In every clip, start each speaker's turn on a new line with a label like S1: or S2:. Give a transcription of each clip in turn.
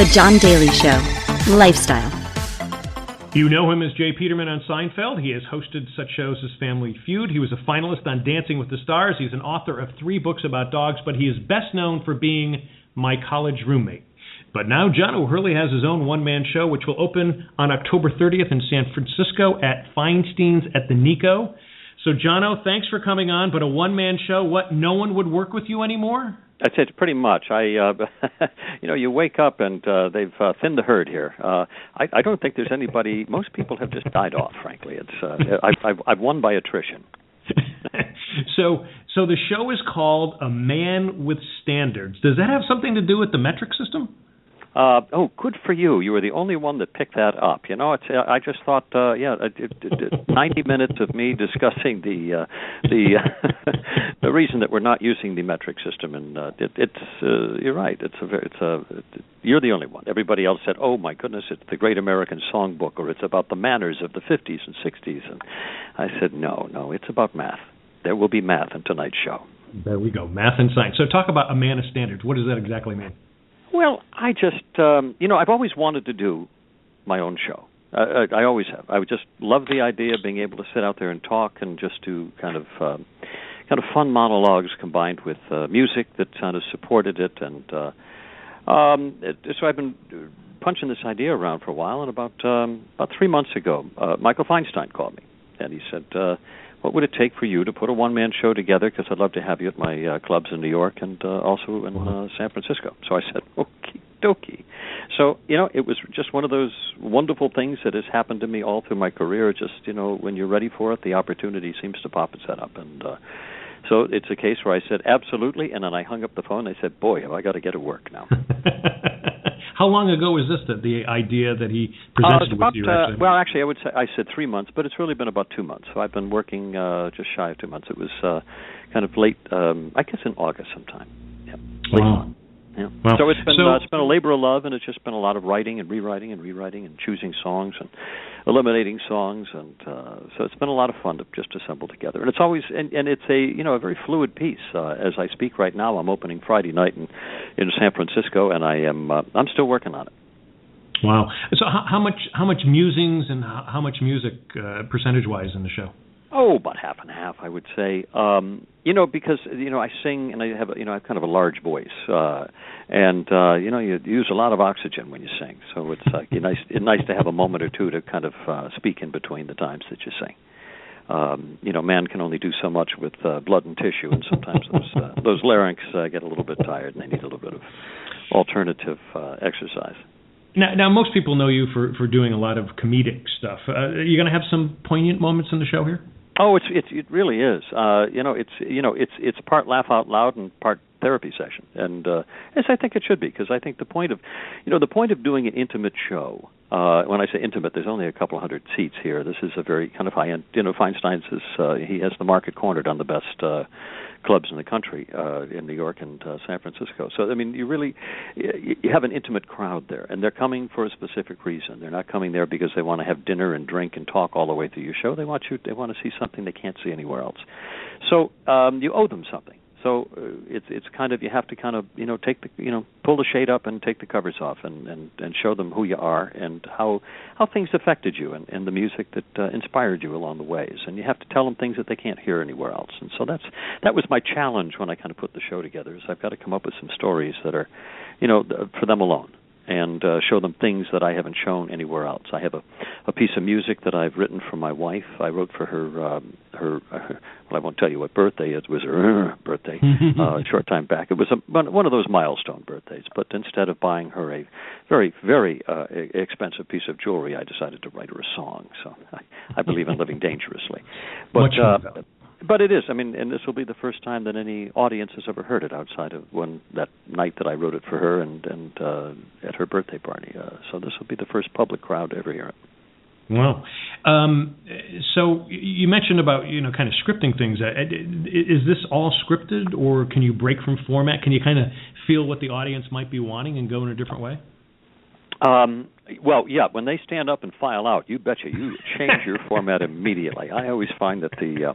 S1: The John Daly Show. Lifestyle.
S2: You know him as Jay Peterman on Seinfeld. He has hosted such shows as Family Feud. He was a finalist on Dancing with the Stars. He's an author of 3 books about dogs, but he is best known for being my college roommate. But now John O'Hurley has his own one-man show, which will open on October 30th in San Francisco at Feinstein's at the Nico. So, Jono, thanks for coming on, but a one-man show, what, no one would work with you anymore?
S3: That's it, pretty much. You wake up and they've thinned the herd here. I don't think there's anybody. Most people have just died off. Frankly, I've won by attrition.
S2: So the show is called A Man with Standards. Does that have something to do with the metric system?
S3: Good for you. You were the only one that picked that up. You know, I just thought, 90 minutes of me discussing the the reason that we're not using the metric system, and you're right. You're the only one. Everybody else said, "Oh my goodness, it's the Great American Songbook, or it's about the manners of the 50s and 60s." And I said, "No, it's about math. There will be math in tonight's show."
S2: There we go, math and science. So talk about A Man of Standards. What does that exactly mean?
S3: Well, I just, I've always wanted to do my own show. I always have. I would just love the idea of being able to sit out there and talk and just do kind of fun monologues combined with music that kind of supported it. And so I've been punching this idea around for a while. And about 3 months ago, Michael Feinstein called me, and he said, what would it take for you to put a one-man show together? Because I'd love to have you at my clubs in New York and also in San Francisco. So I said, okie dokie. So, it was just one of those wonderful things that has happened to me all through my career. Just, when you're ready for it, the opportunity seems to pop its head up. And so it's a case where I said, absolutely. And then I hung up the phone and I said, boy, have I got to get to work now.
S2: How long ago was this, the idea that he presented with you?
S3: Well, actually, I said 3 months, but it's really been about 2 months. So I've been working just shy of 2 months. It was kind of late, I guess in August sometime. Yeah.
S2: Wow.
S3: Yeah. Wow. So it's been a labor of love, and it's just been a lot of writing and rewriting and choosing songs and eliminating songs, and so it's been a lot of fun to just assemble together. And it's always and it's a very fluid piece. As I speak right now, I'm opening Friday night in San Francisco, and I'm still working on it.
S2: Wow. So how much musings and how much music percentage-wise in the show?
S3: Oh, about half and half, I would say. Because I sing and I have I've kind of a large voice, and you use a lot of oxygen when you sing. So it's nice to have a moment or two to kind of speak in between the times that you sing. Man can only do so much with blood and tissue, and sometimes those larynx get a little bit tired, and they need a little bit of alternative exercise.
S2: Now, most people know you for doing a lot of comedic stuff. Are you going to have some poignant moments in the show here?
S3: Oh, it really is. It's part laugh out loud and part therapy session, and as I think it should be, because I think the point of doing an intimate show. When I say intimate, there's only a couple hundred seats here. This is a very kind of high end. Feinstein's he has the market cornered on the best clubs in the country in New York and San Francisco. So you have an intimate crowd there, and they're coming for a specific reason. They're not coming there because they want to have dinner and drink and talk all the way through your show. They want to see something they can't see anywhere else. So you owe them something. So it's kind of, you have to kind of take the pull the shade up and take the covers off and show them who you are and how things affected you and the music that inspired you along the ways, and you have to tell them things that they can't hear anywhere else. And so that was my challenge when I kind of put the show together, is I've got to come up with some stories that are for them alone, and show them things that I haven't shown anywhere else. I have a piece of music that I've written for my wife. I wrote for her, well, I won't tell you what birthday it was, her birthday, a short time back. It was one of those milestone birthdays, but instead of buying her a very, very expensive piece of jewelry, I decided to write her a song. So I believe in living dangerously. But it is. And this will be the first time that any audience has ever heard it outside of that night that I wrote it for her and at her birthday party. So this will be the first public crowd to ever hear it.
S2: Wow. So you mentioned about kind of scripting things. Is this all scripted, or can you break from format? Can you kind of feel what the audience might be wanting and go in a different way?
S3: Well, yeah, when they stand up and file out, you betcha you change your format immediately. I always find that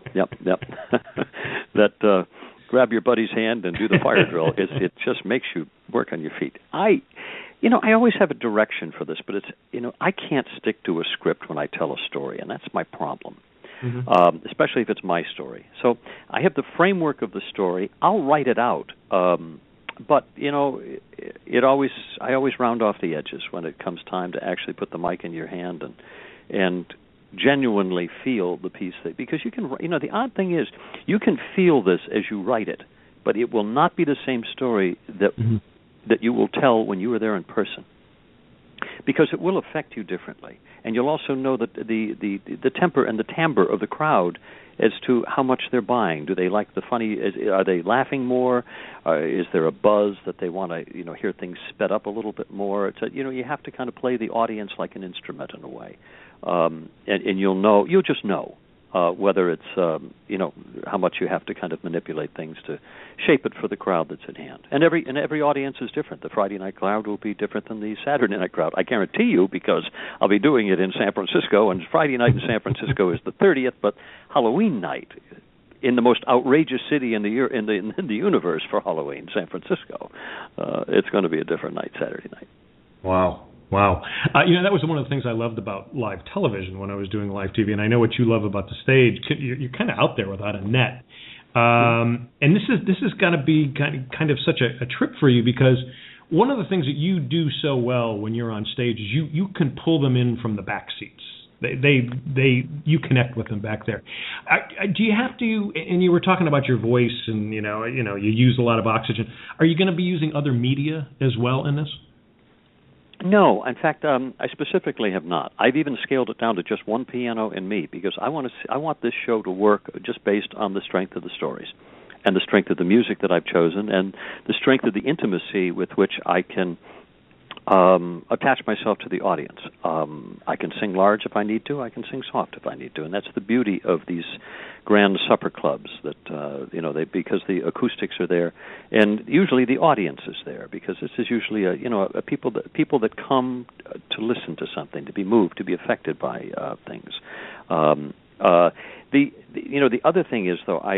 S3: that grab your buddy's hand and do the fire drill, it just makes you work on your feet. I always have a direction for this, but it's, I can't stick to a script when I tell a story, and that's my problem. Mm-hmm. Especially if it's my story. So I have the framework of the story. I'll write it out, but I always round off the edges when it comes time to actually put the mic in your hand and genuinely feel the piece. Because you can, the odd thing is you can feel this as you write it, but it will not be the same story that you will tell when you were there in person, because it will affect you differently. And you'll also know that the temper and the timbre of the crowd as to how much they're buying. Do they like the funny? Are they laughing more? Is there a buzz that they want to hear things sped up a little bit more? It's you have to kind of play the audience like an instrument in a way, and you'll just know whether it's how much you have to kind of manipulate things to shape it for the crowd that's at hand. And every audience is different. The Friday night crowd will be different than the Saturday night crowd. I guarantee you, because I'll be doing it in San Francisco, and Friday night in San Francisco is the 30th, but Halloween night in the most outrageous city in the universe for Halloween, San Francisco, it's going to be a different night Saturday night.
S2: Wow. That was one of the things I loved about live television when I was doing live TV, and I know what you love about the stage. You're kind of out there without a net, and this is going to be kind of such a trip for you, because one of the things that you do so well when you're on stage is you can pull them in from the back seats. You connect with them back there. Do you have to? And you were talking about your voice, and you use a lot of oxygen. Are you going to be using other media as well in this?
S3: No, in fact, I specifically have not. I've even scaled it down to just one piano and me, because I want this show to work just based on the strength of the stories, and the strength of the music that I've chosen, and the strength of the intimacy with which I can attach myself to the audience. I can sing large if I need to. I can sing soft if I need to, and that's the beauty of these grand supper clubs. That because the acoustics are there, and usually the audience is there, because this is usually people that come to listen to something, to be moved, to be affected by things. The other thing is, though,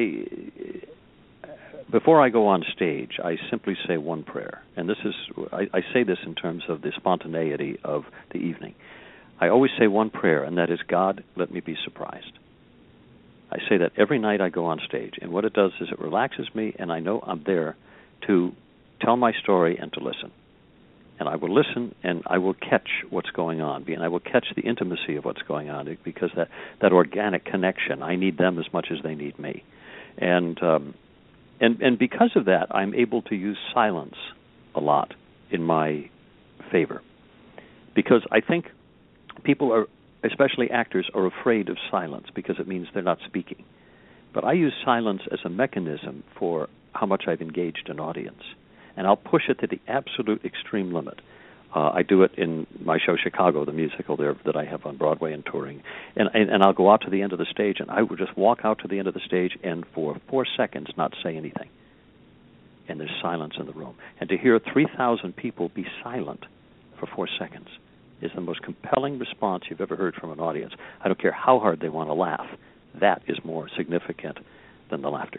S3: before I go on stage, I simply say one prayer, and I say this in terms of the spontaneity of the evening. I always say one prayer, and that is, God, let me be surprised. I say that every night I go on stage, and what it does is it relaxes me, and I know I'm there to tell my story and to listen. And I will listen, and I will catch what's going on, and I will catch the intimacy of what's going on, because that organic connection, I need them as much as they need me. And because of that, I'm able to use silence a lot in my favor. Because I think people are, especially actors, are afraid of silence because it means they're not speaking. But I use silence as a mechanism for how much I've engaged an audience. And I'll push it to the absolute extreme limit. I do it in my show, Chicago, the musical there that I have on Broadway and touring. And I'll go out to the end of the stage, and I will just walk out to the end of the stage and for 4 seconds not say anything. And there's silence in the room. And to hear 3,000 people be silent for 4 seconds is the most compelling response you've ever heard from an audience. I don't care how hard they want to laugh. That is more significant than the laughter.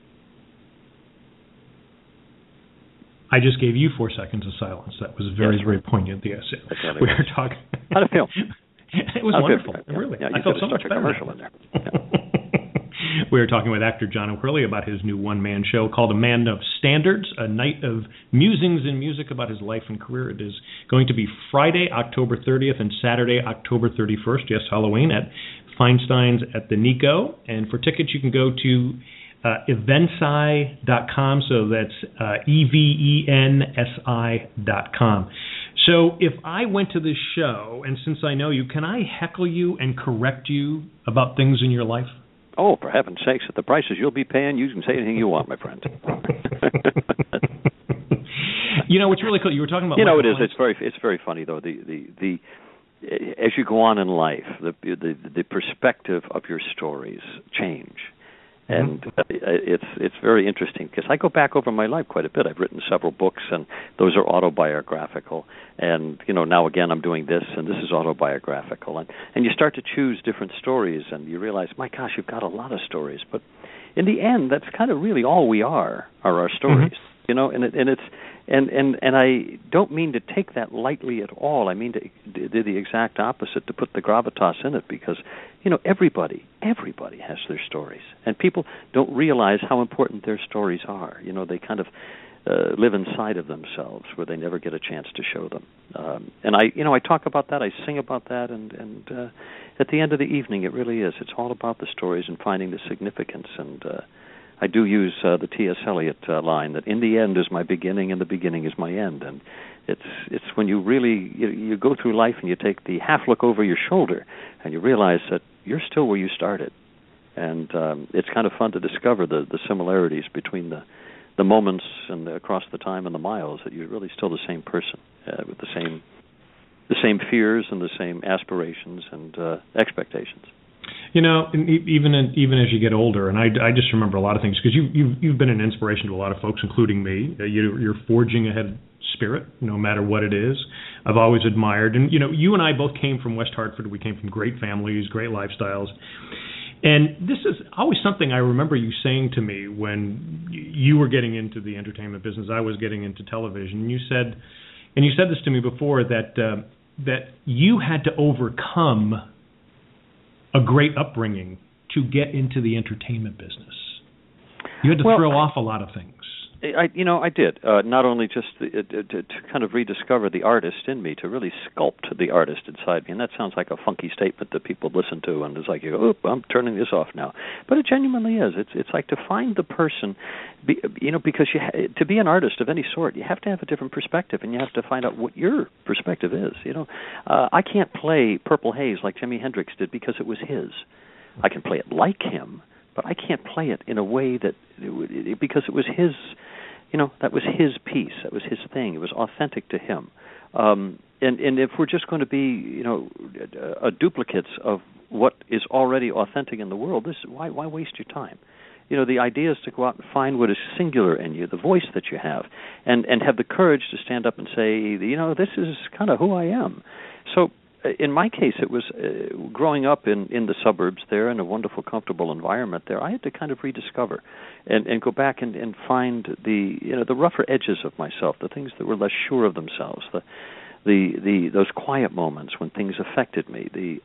S2: I just gave you 4 seconds of silence. That was very, very poignant. Yes, we were talking.
S3: How'd it feel?
S2: It was wonderful. Really,
S3: yeah,
S2: I felt so much better.
S3: Commercial in there. Yeah.
S2: We were talking with actor John O'Hurley about his new one-man show called A Man of Standards, a night of musings and music about his life and career. It is going to be Friday, October 30th, and Saturday, October 31st. Yes, Halloween at Feinstein's at the Nico. And for tickets, you can go to evensi.com, so that's EVENSI.com. So if I went to this show, and since I know you, can I heckle you and correct you about things in your life?
S3: Oh, for heaven's sakes, at the prices you'll be paying, you can say anything you want, my friend.
S2: It's really cool. You were talking about...
S3: it is. It's very funny, though. The as you go on in life, the perspective of your stories change. And it's very interesting, because I go back over my life quite a bit. I've written several books, and those are autobiographical. And, now again I'm doing this, and this is autobiographical. And you start to choose different stories, and you realize, my gosh, you've got a lot of stories. But in the end, that's kind of really all we are our stories. And And I don't mean to take that lightly at all. I mean to do the exact opposite, to put the gravitas in it, because, everybody has their stories, and people don't realize how important their stories are. They kind of live inside of themselves where they never get a chance to show them. And I talk about that, I sing about that, and at the end of the evening, it really is. It's all about the stories and finding the significance. And I do use the T.S. Eliot line that in the end is my beginning and the beginning is my end. And it's when you really you go through life and you take the half look over your shoulder and you realize that you're still where you started. And it's kind of fun to discover the similarities between the moments and across the time and the miles, that you're really still the same person with the same fears and the same aspirations and expectations.
S2: Even as you get older, and I just remember a lot of things, because you've been an inspiration to a lot of folks, including me. You're forging ahead spirit, no matter what it is. I've always admired, and you and I both came from West Hartford. We came from great families, great lifestyles. And this is always something I remember you saying to me when you were getting into the entertainment business. I was getting into television. And you said this to me before, that you had to overcome a great upbringing to get into the entertainment business. You had to throw off a lot of things.
S3: I did. Not only just to kind of rediscover the artist in me, to really sculpt the artist inside me. And that sounds like a funky statement that people listen to, and it's like, I'm turning this off now. But it genuinely is. It's like to find the person, because to be an artist of any sort, you have to have a different perspective, and you have to find out what your perspective is. I can't play Purple Haze like Jimi Hendrix did because it was his. I can play it like him, but I can't play it in a way that, because it was his, that was his piece, that was his thing. It was authentic to him. And if we're just going to be, duplicates of what is already authentic in the world, why waste your time? The idea is to go out and find what is singular in you, the voice that you have, and have the courage to stand up and say, this is kind of who I am. So, in my case, it was growing up in the suburbs there, in a wonderful, comfortable environment there. I had to kind of rediscover and go back and find the rougher edges of myself, the things that were less sure of themselves, those quiet moments when things affected me,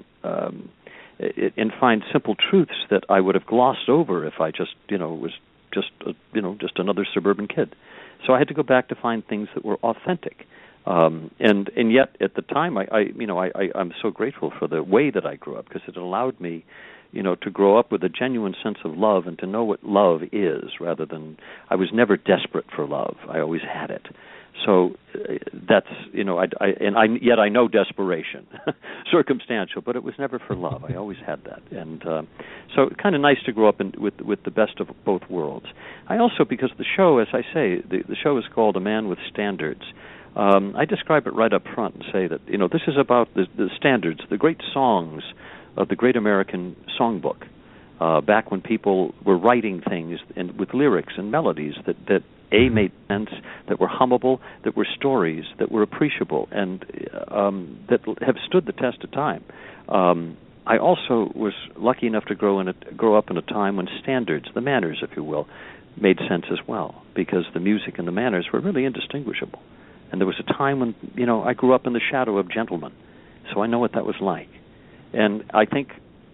S3: and find simple truths that I would have glossed over if I just was just another suburban kid. So I had to go back to find things that were authentic. And yet at the time I'm so grateful for the way that I grew up, because it allowed me to grow up with a genuine sense of love and to know what love is, rather than, I was never desperate for love. I always had it. So that's, yet I know desperation, circumstantial, but it was never for love. I always had that. And so kind of nice to grow up with the best of both worlds. I also, because the show, as I say, the show is called A Man with Standards. I describe it right up front and say that, this is about the standards, the great songs of the great American songbook, back when people were writing things with lyrics and melodies that made sense, that were hummable, that were stories, that were appreciable, and that have stood the test of time. I also was lucky enough to grow up in a time when standards, the manners, if you will, made sense as well, because the music and the manners were really indistinguishable. And there was a time when, I grew up in the shadow of gentlemen, so I know what that was like. And I think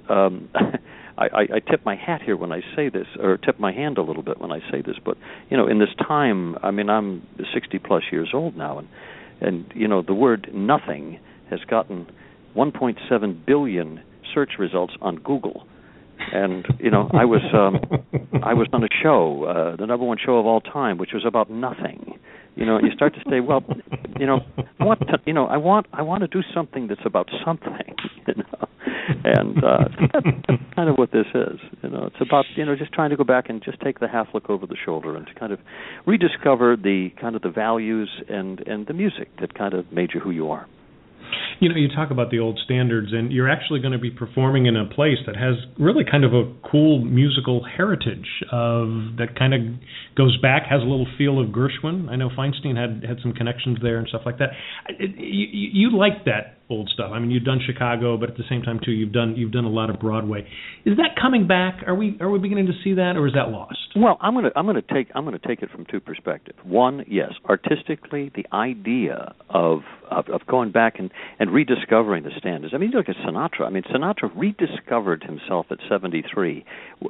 S3: I tip my hat here when I say this, or tip my hand a little bit when I say this, but, in this time, I'm 60-plus years old now, and the word nothing has gotten 1.7 billion search results on Google. And, I was on a show, the number one show of all time, which was about nothing. You start to say, well, I want to do something that's about something, and that's kind of what this is. It's about just trying to go back and just take the half look over the shoulder and to kind of rediscover the kind of the values and the music that kind of made you who you are.
S2: You talk about the old standards, and you're actually going to be performing in a place that has really kind of a cool musical heritage that kind of goes back, has a little feel of Gershwin. I know Feinstein had some connections there and stuff like that. You like that old stuff. I mean, you've done Chicago, but at the same time too, you've done a lot of Broadway. Is that coming back? Are we beginning to see that, or is that lost?
S3: Well, I'm gonna take it from two perspectives. One, yes, artistically, the idea of going back and rediscovering the standards. I mean, you look at Sinatra. I mean, Sinatra rediscovered himself at 73, in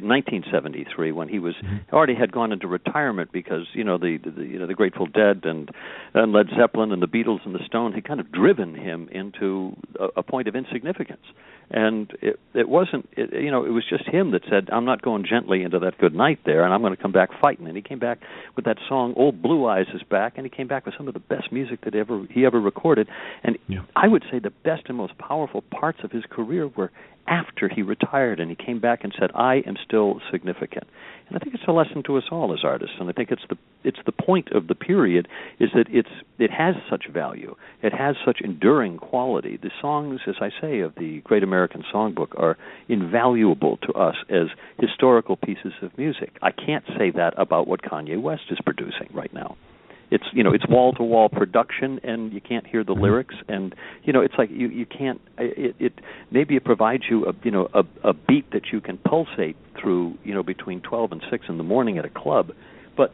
S3: 1973, when he was already had gone into retirement because the Grateful Dead and Led Zeppelin and the Beatles and the Stones had kind of driven him into a point of insignificance. And it wasn't, it was just him that said, I'm not going gently into that good night there, and I'm going to come back fighting. And he came back with that song, Old Blue Eyes is Back, and he came back with some of the best music that he ever recorded. And I would say the best and most powerful parts of his career were after he retired and he came back and said, I am still significant. And I think it's a lesson to us all as artists, and I think it's the point of the period is that it has such value, it has such enduring quality. The songs, as I say, of the Great American Songbook are invaluable to us as historical pieces of music. I can't say that about what Kanye West is producing right now. It's wall-to-wall production, and you can't hear the lyrics, and it's like you can't. It maybe it provides you a beat that you can pulsate through between 12 and 6 in the morning at a club, but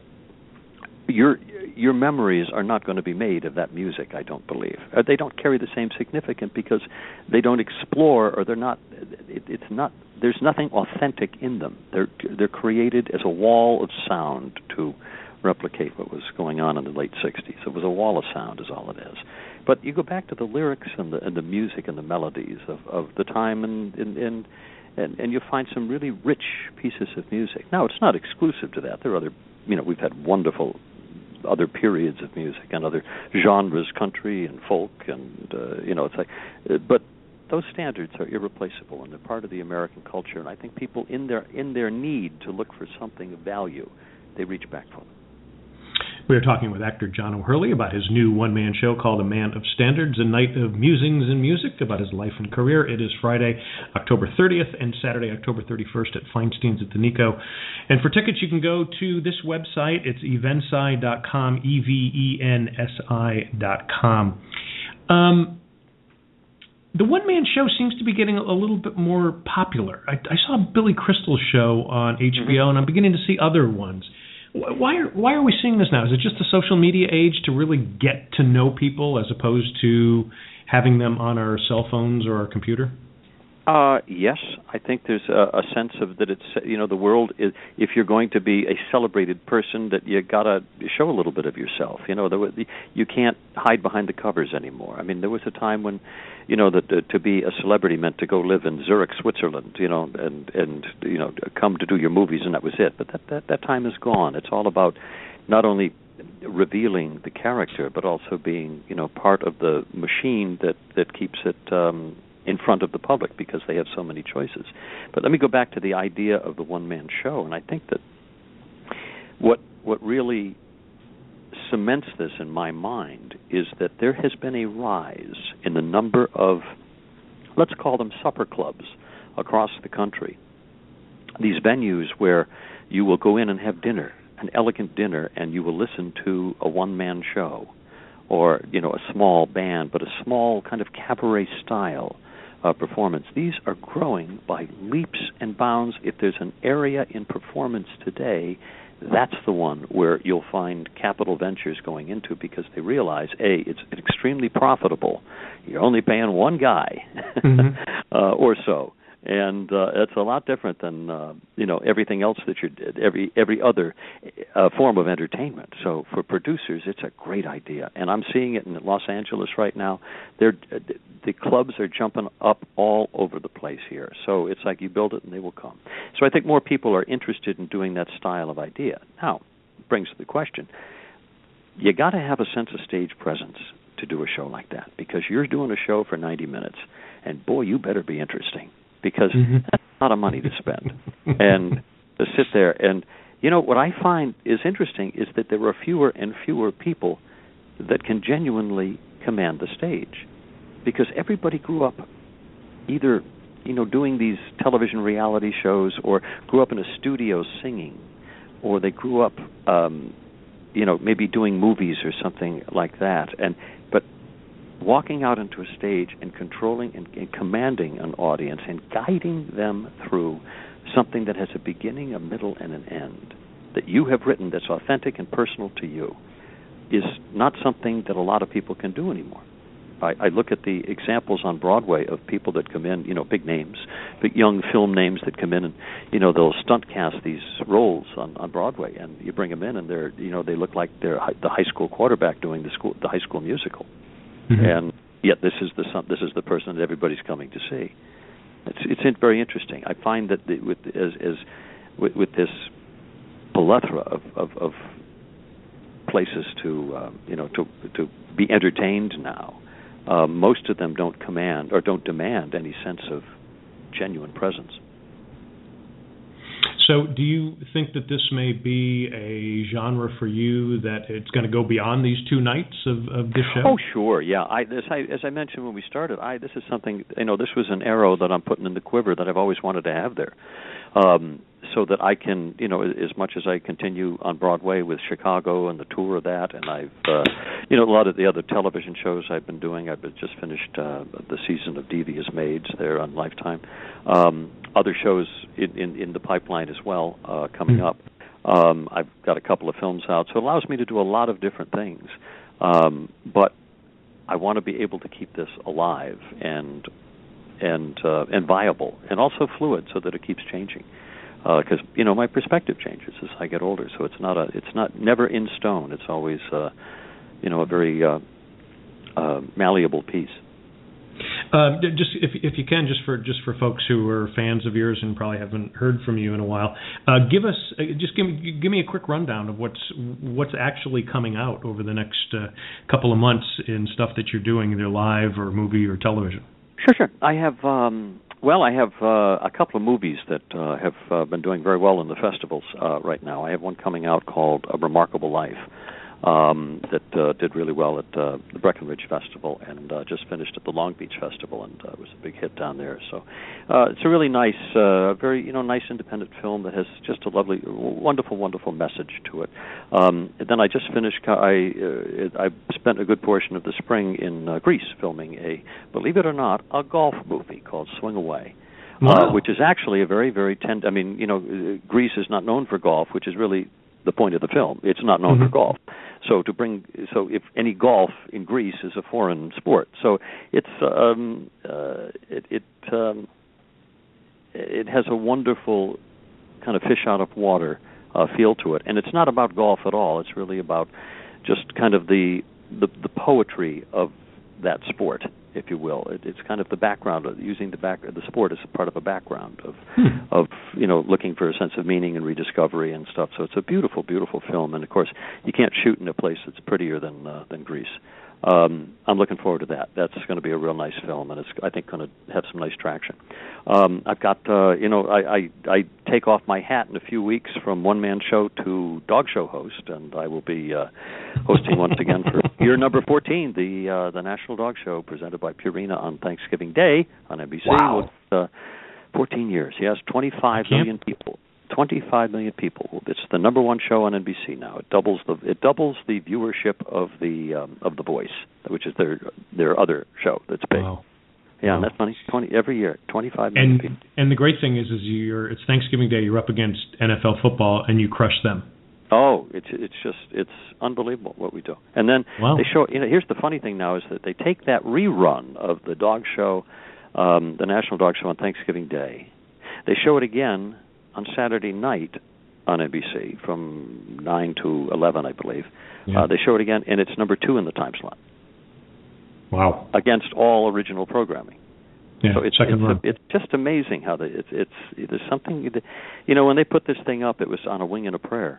S3: your memories are not going to be made of that music. I don't believe they don't carry the same significance because they don't explore, or they're not. It's not. There's nothing authentic in them. They're created as a wall of sound to replicate what was going on in the late 60s. It was a wall of sound is all it is. But you go back to the lyrics and the music and the melodies of the time, and you find some really rich pieces of music. Now, it's not exclusive to that. There are other, we've had wonderful other periods of music and other genres, country and folk, and, it's like, but those standards are irreplaceable, and they're part of the American culture, and I think people in their need to look for something of value, they reach back for them.
S2: We are talking with actor John O'Hurley about his new one-man show called A Man of Standards, a night of musings and music about his life and career. It is Friday, October 30th and Saturday, October 31st at Feinstein's at the Nico. And for tickets, you can go to this website. It's evensi.com, evensi.com. The one-man show seems to be getting a little bit more popular. I saw Billy Crystal's show on HBO, and I'm beginning to see other ones. Why are we seeing this now? Is it just the social media age to really get to know people as opposed to having them on our cell phones or our computer?
S3: Yes, I think there's a sense of that it's, the world is, if you're going to be a celebrated person, that you got to show a little bit of yourself. You can't hide behind the covers anymore. I mean, there was a time when, that to be a celebrity meant to go live in Zurich, Switzerland, and come to do your movies, and that was it. But that time is gone. It's all about not only revealing the character, but also being, part of the machine that keeps it in front of the public because they have so many choices. But let me go back to the idea of the one-man show, and I think that what really cements this in my mind is that there has been a rise in the number of, let's call them supper clubs, across the country. These venues where you will go in and have dinner, an elegant dinner, and you will listen to a one-man show or, a small band, but a small kind of cabaret style performance. These are growing by leaps and bounds. If there's an area in performance today, that's the one where you'll find capital ventures going into because they realize, A, it's extremely profitable. You're only paying one guy or so. And it's a lot different than everything else that every other form of entertainment. So for producers, it's a great idea, and I'm seeing it in Los Angeles right now. The clubs are jumping up all over the place here. So it's like you build it and they will come. So I think more people are interested in doing that style of idea. Now, it brings to the question: you got to have a sense of stage presence to do a show like that because you're doing a show for 90 minutes, and boy, you better be interesting. Because that's a lot of money to spend. And to sit there. And, what I find is interesting is that there are fewer and fewer people that can genuinely command the stage. Because everybody grew up either, doing these television reality shows or grew up in a studio singing, or they grew up, maybe doing movies or something like that. But walking out into a stage and controlling and commanding an audience and guiding them through something that has a beginning, a middle, and an end that you have written that's authentic and personal to you is not something that a lot of people can do anymore. I look at the examples on Broadway of people that come in, big names, big young film names that come in and, they'll stunt cast these roles on Broadway, and you bring them in and they're, they look like they're the high school quarterback doing the high school musical. Mm-hmm. And yet this is the person that everybody's coming to see. It's very interesting. I find that with this plethora of places to be entertained now, most of them don't command or don't demand any sense of genuine presence.
S2: So do you think that this may be a genre for you, that it's going to go beyond these two nights of this show?
S3: Oh, sure, yeah. As I mentioned when we started, this is something, this was an arrow that I'm putting in the quiver that I've always wanted to have there. So that I can, as much as I continue on Broadway with Chicago and the tour of that, and I've, a lot of the other television shows I've been doing. I've just finished the season of Devious Maids there on Lifetime. Other shows in the pipeline as well coming up. I've got a couple of films out, so it allows me to do a lot of different things. But I want to be able to keep this alive and viable, and also fluid, so that it keeps changing. Because my perspective changes as I get older, so it's not never in stone. It's always a very malleable piece.
S2: Just if you can, just for folks who are fans of yours and probably haven't heard from you in a while, give me a quick rundown of what's actually coming out over the next couple of months in stuff that you're doing, either live or movie or television.
S3: Sure. I have a couple of movies that have been doing very well in the festivals right now. I have one coming out called A Remarkable Life that did really well at the Breckenridge Festival, and just finished at the Long Beach Festival, and it was a big hit down there. So it's a really nice, very nice independent film that has just a lovely, wonderful message to it. And then I just finished. I spent a good portion of the spring in Greece filming believe it or not, a golf movie called Swing Away.
S2: Wow.
S3: Which is actually a very, very Greece is not known for golf, which is really the point of the film. It's not known for golf. So if any golf in Greece is a foreign sport, so it's it has a wonderful kind of fish out of water feel to it, and it's not about golf at all. It's really about just kind of the poetry of that sport, if you will. It's kind of the background of using the sport as a part of a background of looking for a sense of meaning and rediscovery and stuff. So it's a beautiful, beautiful film, and of course you can't shoot in a place that's prettier than Greece. I'm looking forward to that. That's going to be a real nice film, and it's, I think, going to have some nice traction. I've got, I take off my hat in a few weeks from one-man show to dog show host, and I will be hosting once again for year number 14, the National Dog Show presented by Purina on Thanksgiving Day on NBC.
S2: Wow.
S3: With 14 years. Yes, 25 million people. 25 million people. It's the number one show on NBC now. It doubles the viewership of the Voice, which is their other show that's big.
S2: Wow.
S3: Yeah, wow. And that's funny. Every year, 25 million people.
S2: And the great thing is it's Thanksgiving Day. You're up against NFL football, and you crush them.
S3: Oh, it's unbelievable what we do. And then they show. Here's the funny thing now is that they take that rerun of the dog show, the National Dog Show on Thanksgiving Day. They show it again on Saturday night on NBC from 9 to 11, I believe. Yeah. They show it again, and it's number 2 in the time slot.
S2: Wow!
S3: Against all original programming.
S2: Yeah,
S3: so it's just amazing how there's something. When they put this thing up, it was on a wing and a prayer.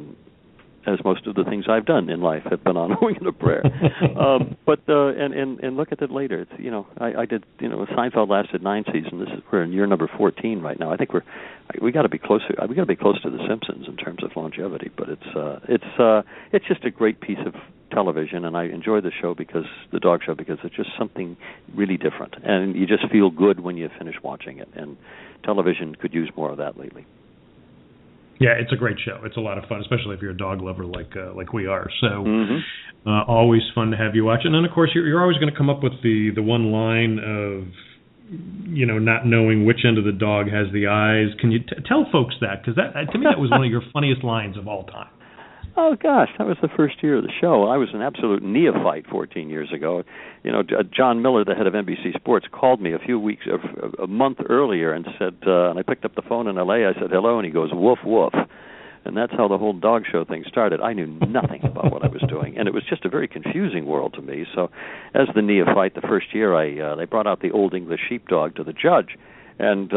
S3: As most of the things I've done in life have been on a wing and a prayer. But look at it later. It's I did Seinfeld lasted 9 seasons. We're in year number 14 right now. I think we got to be closer. We got to be close to The Simpsons in terms of longevity. But it's just a great piece of television, and I enjoy the show because it's just something really different, and you just feel good when you finish watching it. And television could use more of that lately.
S2: Yeah, it's a great show. It's a lot of fun, especially if you're a dog lover like we are. So always fun to have you watch. And then, of course, you're always going to come up with the one line of, not knowing which end of the dog has the eyes. Can you tell folks that? Because to me, that was one of your funniest lines of all time.
S3: Oh, gosh, that was the first year of the show. I was an absolute neophyte 14 years ago. John Miller, the head of NBC Sports, called me a month earlier and said, and I picked up the phone in L.A., I said, hello, and he goes, woof, woof. And that's how the whole dog show thing started. I knew nothing about what I was doing, and it was just a very confusing world to me. So as the neophyte, the first year, they brought out the Old English Sheepdog to the judge, and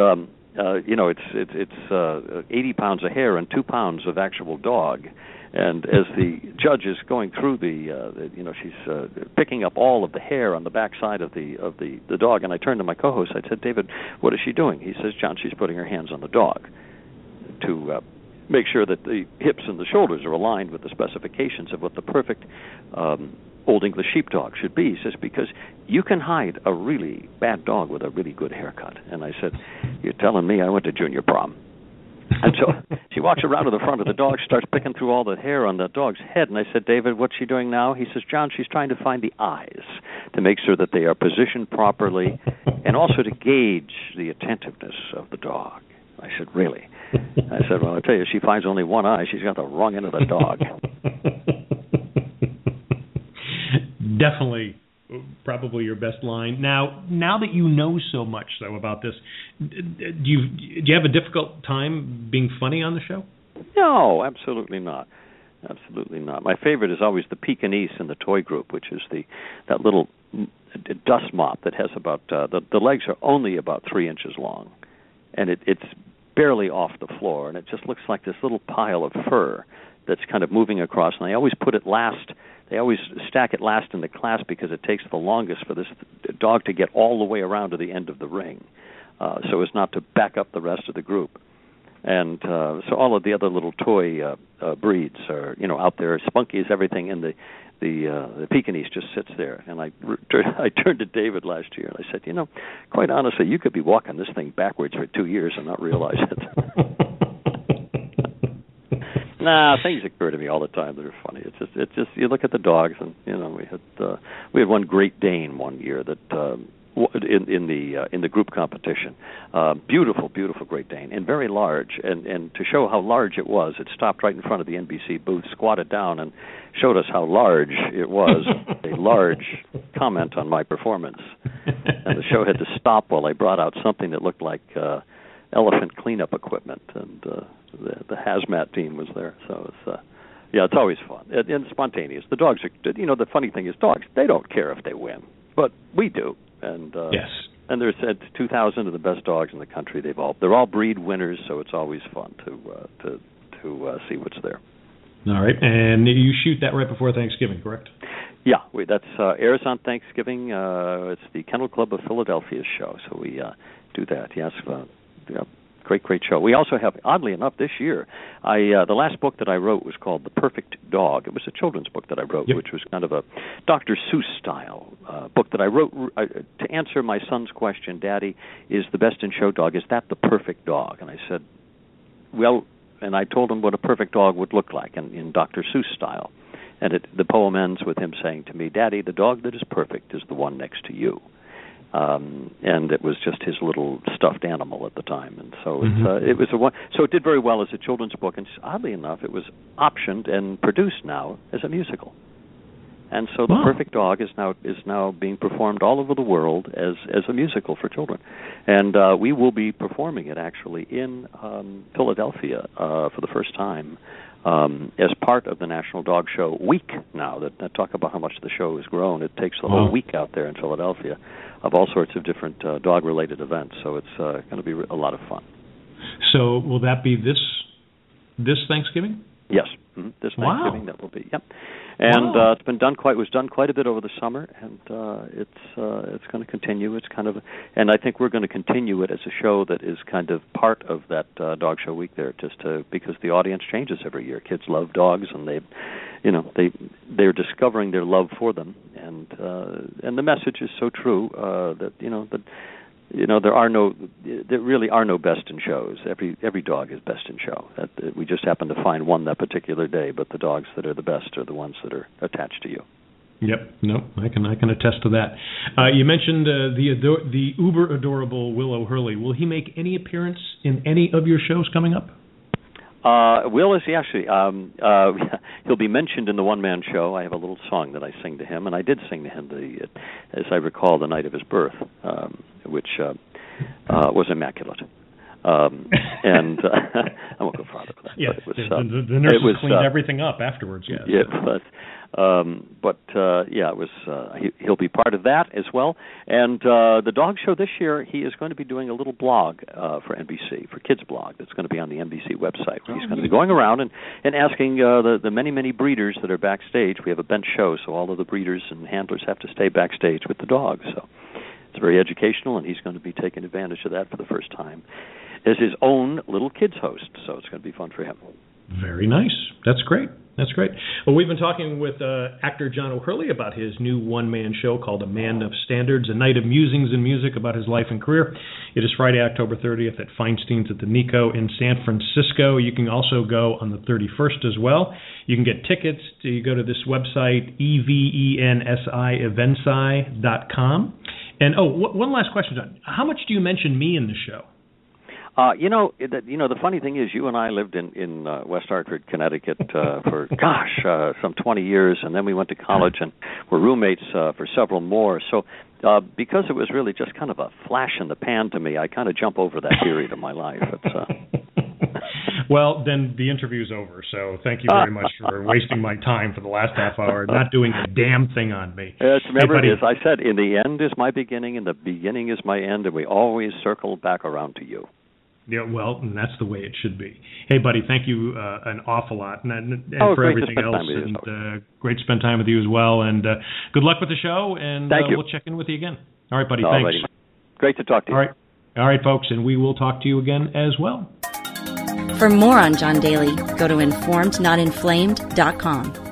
S3: it's 80 pounds of hair and 2 pounds of actual dog. And as the judge is going through she's picking up all of the hair on the backside of the dog, and I turned to my co-host. I said, David, what is she doing? He says, John, she's putting her hands on the dog to make sure that the hips and the shoulders are aligned with the specifications of what the perfect Old English Sheepdog should be. He says, because you can hide a really bad dog with a really good haircut. And I said, you're telling me I went to junior prom? And so she walks around to the front of the dog, starts picking through all the hair on the dog's head. And I said, David, what's she doing now? He says, John, she's trying to find the eyes to make sure that they are positioned properly and also to gauge the attentiveness of the dog. I said, really? I said, well, I tell you, she finds only one eye. She's got the wrong end of the dog.
S2: Definitely. Probably your best line. Now that you know so much, though, about this, do you have a difficult time being funny on the show?
S3: No, absolutely not. Absolutely not. My favorite is always the Pekingese in the toy group, which is that little dust mop that has about the legs are only about 3 inches long, and it's barely off the floor, and it just looks like this little pile of fur that's kind of moving across. And they always put it last. They always stack it last in the class because it takes the longest for this dog to get all the way around to the end of the ring, so as not to back up the rest of the group. And so all of the other little toy breeds are, out there. Spunky is everything, and the Pekingese just sits there. And I turned to David last year and I said, quite honestly, you could be walking this thing backwards for 2 years and not realize it. Nah, things occur to me all the time that are funny. It's just you look at the dogs, and we had one Great Dane one year that in the group competition, beautiful Great Dane, and very large. And to show how large it was, it stopped right in front of the NBC booth, squatted down, and showed us how large it was. A large comment on my performance, and the show had to stop while I brought out something that looked like elephant cleanup equipment, and the hazmat team was there. So it's always fun and spontaneous. The dogs are, the funny thing is dogs, they don't care if they win, but we do. And
S2: yes.
S3: And there's 2,000 of the best dogs in the country. They're all breed winners, so it's always fun to see what's there.
S2: All right, and you shoot that right before Thanksgiving, correct?
S3: Yeah, that's airs on Thanksgiving. It's the Kennel Club of Philadelphia's show, so we do that. Yes, great show. We also have, oddly enough, this year, the last book that I wrote was called The Perfect Dog. It was a children's book that I wrote, which was kind of a Dr. Seuss style book that I wrote to answer my son's question, Daddy, is the best in show dog, is that the perfect dog? And I said, well, and I told him what a perfect dog would look like in Dr. Seuss style. And the poem ends with him saying to me, Daddy, the dog that is perfect is the one next to you. And it was just his little stuffed animal at the time, and so it was so it did very well as a children's book, and oddly enough, it was optioned and produced now as a musical. And so the Perfect Dog is now being performed all over the world as a musical for children, and we will be performing it actually in Philadelphia for the first time as part of the National Dog Show Week. Now that talk about how much the show has grown, it takes the whole week out there in Philadelphia of all sorts of different dog-related events. So it's going to be a lot of fun.
S2: So will that be this Thanksgiving?
S3: Yes, this Thanksgiving that will be. Yep, and it's been done was done quite a bit over the summer, and it's going to continue. It's kind of, and I think we're going to continue it as a show that is kind of part of that Dog Show Week there, because the audience changes every year. Kids love dogs, and they're discovering their love for them, and the message is so true that there really are no best in shows. Every dog is best in show. We just happen to find one that particular day, but the dogs that are the best are the ones that are attached to you.
S2: Yep. No, I can attest to that. You mentioned the uber adorable Will O'Hurley. Will he make any appearance in any of your shows coming up?
S3: Will is actually he'll be mentioned in the one-man show. I have a little song that I sing to him, and I did sing to him as I recall, the night of his birth, which was immaculate. And I won't go farther with that.
S2: Yeah, the nurses cleaned everything up afterwards. Yes.
S3: Yeah, it was. He'll be part of that as well. And the dog show this year, he is going to be doing a little blog for NBC, for Kids Blog. That's going to be on the NBC website. Where he's going to be going around and asking the many breeders that are backstage. We have a bench show, so all of the breeders and handlers have to stay backstage with the dogs. So it's very educational, and he's going to be taking advantage of that for the first time as his own little kids host. So it's going to be fun for him.
S2: Very nice. That's great. Well, we've been talking with actor John O'Hurley about his new one-man show called A Man of Standards, a night of musings and music about his life and career. It is Friday, October 30th at Feinstein's at the Nico in San Francisco. You can also go on the 31st as well. You can get tickets. You go to this website, evensi.com. And, one last question, John. How much do you mention me in the show?
S3: The funny thing is, you and I lived in West Hartford, Connecticut, for some 20 years, and then we went to college and were roommates for several more. So, because it was really just kind of a flash in the pan to me, I kind of jump over that period of my life.
S2: Well, then the interview's over. So, thank you very much for wasting my time for the last half hour, not doing a damn thing on me.
S3: Remember, as I said, in the end is my beginning, and the beginning is my end, and we always circle back around to you.
S2: Yeah, well, and that's the way it should be. Hey, buddy, thank you an awful lot, and for everything else. And great to spend time with you as well. And good luck with the show, and we'll check in with you again. All right, buddy, thanks.
S3: Great to talk to you.
S2: All right, folks, and we will talk to you again as well.
S1: For more on John Daly, go to informednotinflamed.com.